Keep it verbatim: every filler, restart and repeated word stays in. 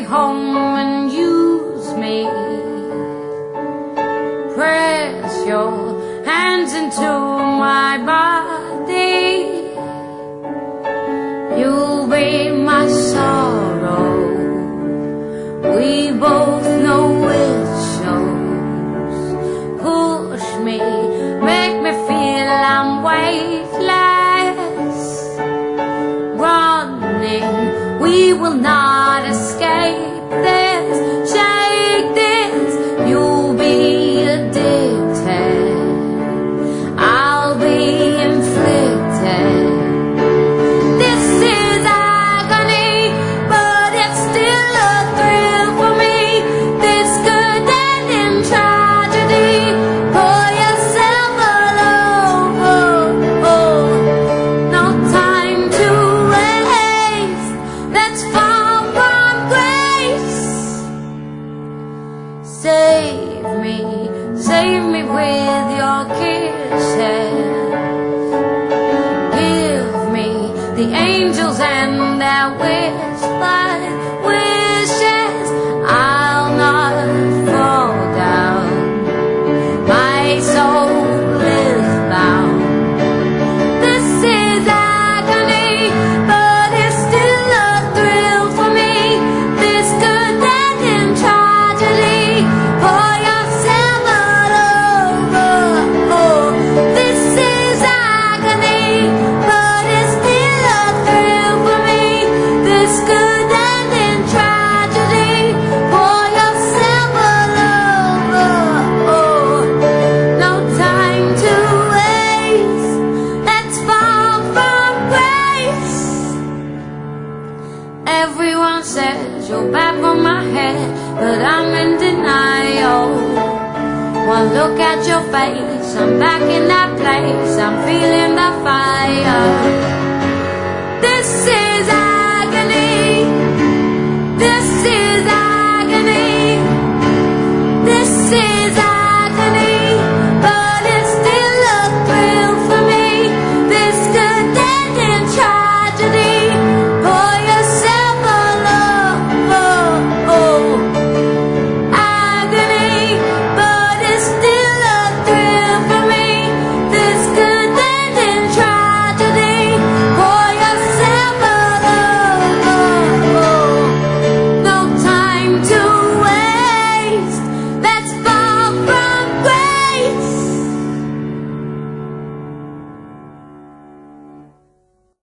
home and use me. Press your hands into my body. You'll be my sorrow. We both know it shows. Push me, make me feel I'm weightless. Running, we will not escape this. Shake this, you'll be addicted. I'll be inflicted. This is agony, but it's still a thrill for me. This could end in tragedy. Pour yourself all over. No time to waste. That's far from grace. Save me, save me with your kisses. Give me the angels and their whispered wishes. I'll not fall down. My soul is bound. This is agony, but it's still a thrill for me. This could end in tragedy. Pour yourself all over. Oh, this is agony, but it's still a thrill for me. This could end in tragedy. Pour yourself all over. Oh, no time to waste. That's far from grace. Everyone says you're bad for my head, but I'm in denial. One look at your face, I'm back in that place. I'm feeling the fire. This is